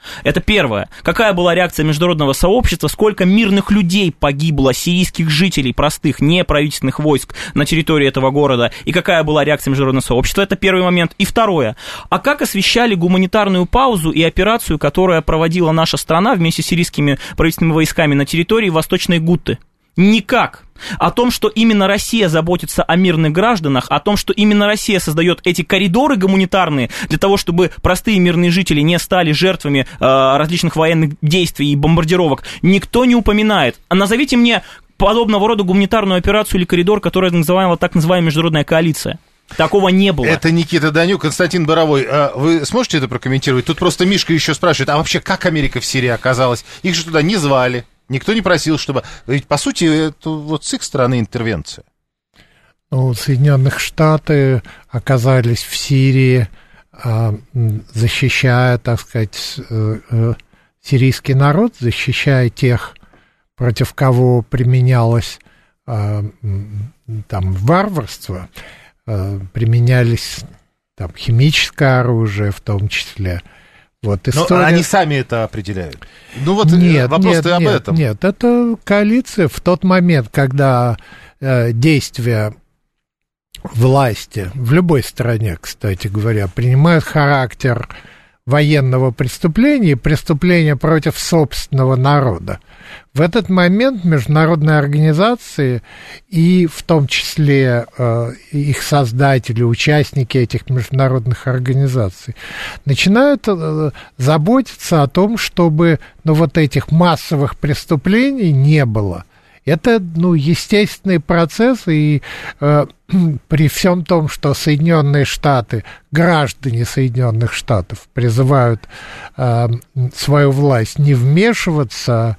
Это первое. Какая была реакция международного сообщества, сколько мирных людей погибло, сирийских жителей, простых, неправительственных войск на территории этого города, и какая была реакция международного сообщества, это первый момент. И второе. А как освещали гуманитарную паузу и операцию, которая проводила наша страна вместе с сирийскими правительственными войсками на территории Восточной Гутты? Никак. О том, что именно Россия заботится о мирных гражданах, о том, что именно Россия создает эти коридоры гуманитарные для того, чтобы простые мирные жители не стали жертвами различных военных действий и бомбардировок, никто не упоминает. А назовите мне подобного рода гуманитарную операцию или коридор, которая называемая так называемая международная коалиция. Такого не было. Это Никита Данюк. Константин Боровой, вы сможете это прокомментировать? Тут просто Мишка еще спрашивает, а вообще как Америка в Сирии оказалась? Их же туда не звали. Никто не просил, чтобы... Ведь, по сути, это вот с их стороны интервенция. Ну, Соединенных Штаты оказались в Сирии, защищая, так сказать, сирийский народ, защищая тех, против кого применялось там варварство, применялись там химическое оружие в том числе. Вот история... Но они сами это определяют. Ну вот вопрос-то об этом. Нет, это коалиция в тот момент, когда действия власти в любой стране, кстати говоря, принимают характер военного преступления и преступления против собственного народа. В этот момент международные организации и в том числе их создатели, участники этих международных организаций начинают заботиться о том, чтобы вот этих массовых преступлений не было. Это, естественный процесс, и при всем том, что Соединенные Штаты, граждане Соединенных Штатов призывают свою власть не вмешиваться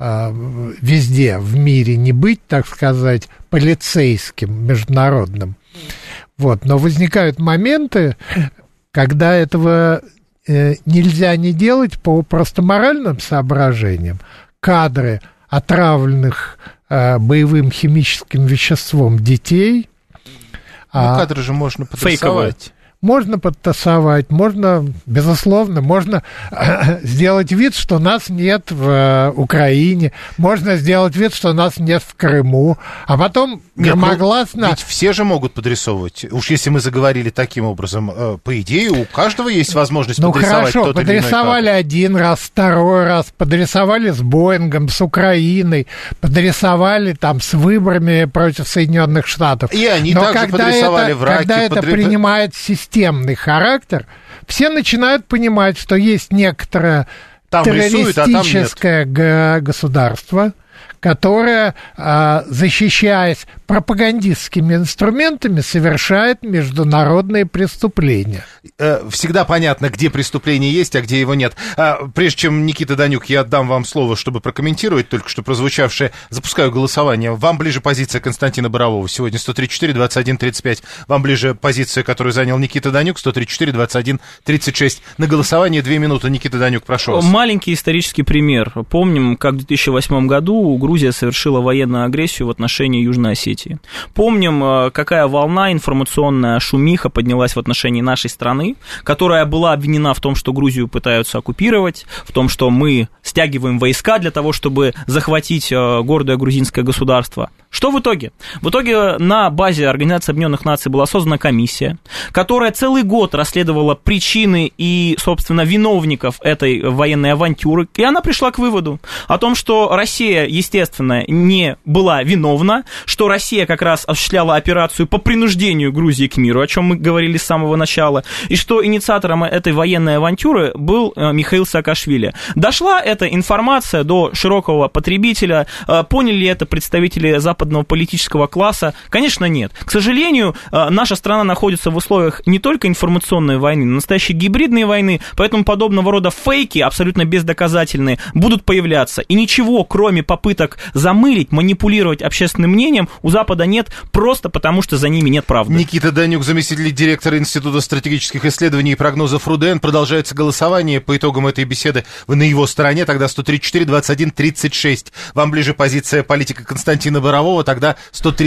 везде в мире, не быть, так сказать, полицейским международным. Вот. Но возникают моменты, когда этого нельзя не делать по просто моральным соображениям. Кадры отравленных боевым химическим веществом детей. Кадры же можно подтасовать. Можно подтасовать, можно, безусловно, можно сделать вид, что нас нет в Украине, можно сделать вид, что нас нет в Крыму, а потом громогласно... Ведь все же могут подрисовывать. Уж если мы заговорили таким образом, по идее, у каждого есть возможность подрисовать. Ну хорошо, подрисовали один раз, второй раз, подрисовали с Боингом, с Украиной, подрисовали там с выборами против Соединенных Штатов. И они также подрисовали в Ираке. Когда это принимает системный характер, все начинают понимать, что есть некоторое там террористическое государство, которое, защищаясь пропагандистскими инструментами, совершает международные преступления. Всегда понятно, где преступление есть, а где его нет. Прежде чем, Никита Данюк, я отдам вам слово, чтобы прокомментировать только что прозвучавшее. Запускаю голосование. Вам ближе позиция Константина Борового. Сегодня 134-21-35. Вам ближе позиция, которую занял Никита Данюк. 134-21-36. На голосование 2 минуты. Никита Данюк, прошу вас. Маленький исторический пример. Помним, как в 2008 году Грузия совершила военную агрессию в отношении Южной Осетии. Помним, какая волна информационная шумиха поднялась в отношении нашей страны, которая была обвинена в том, что Грузию пытаются оккупировать, в том, что мы стягиваем войска для того, чтобы захватить гордое грузинское государство. Что в итоге? В итоге на базе Организации Объединенных Наций была создана комиссия, которая целый год расследовала причины и, собственно, виновников этой военной авантюры, и она пришла к выводу о том, что Россия, естественно, не была виновна, что Россия как раз осуществляла операцию по принуждению Грузии к миру, о чем мы говорили с самого начала, и что инициатором этой военной авантюры был Михаил Саакашвили. Дошла эта информация до широкого потребителя, поняли ли это представители западного политического класса? Конечно, нет. К сожалению, наша страна находится в условиях не только информационной войны, но настоящей гибридной войны, поэтому подобного рода фейки, абсолютно бездоказательные, будут появляться. И ничего, кроме попыток замылить, манипулировать общественным мнением, у Запада нет, просто потому что за ними нет правды. Никита Данюк, заместитель директора Института стратегических исследований и прогнозов РУДН. Продолжается голосование по итогам этой беседы. Вы на его стороне, тогда 134-21-36. Вам ближе позиция политика Константина Борового, тогда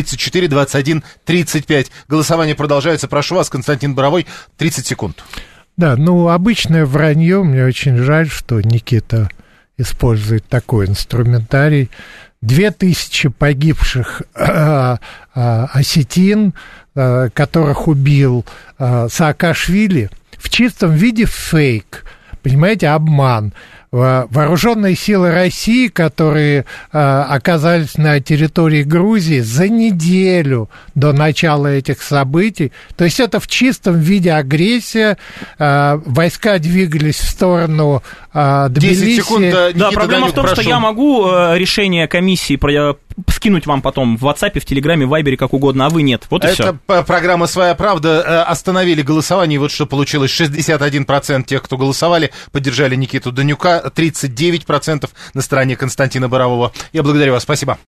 134-21-35. Голосование продолжается. Прошу вас, Константин Боровой, 30 секунд. Да, ну, обычное вранье. Мне очень жаль, что Никита использует такой инструментарий. 2000 погибших осетин, которых убил Саакашвили, в чистом виде фейк, понимаете, обман. Вооруженные силы России, которые оказались на территории Грузии за неделю до начала этих событий, то есть это в чистом виде агрессия, войска двигались в сторону Тбилиси. 10 секунд, Никита, да, проблема Данюк, в том, прошу. что я могу решение комиссии скинуть вам потом в WhatsApp, в Телеграме, в Вайбере, как угодно, а вы нет. Вот и все. Это программа «Своя правда». Остановили голосование, и вот что получилось. 61% тех, кто голосовали, поддержали Никиту Данюка, 39% на стороне Константина Борового. Я благодарю вас, спасибо.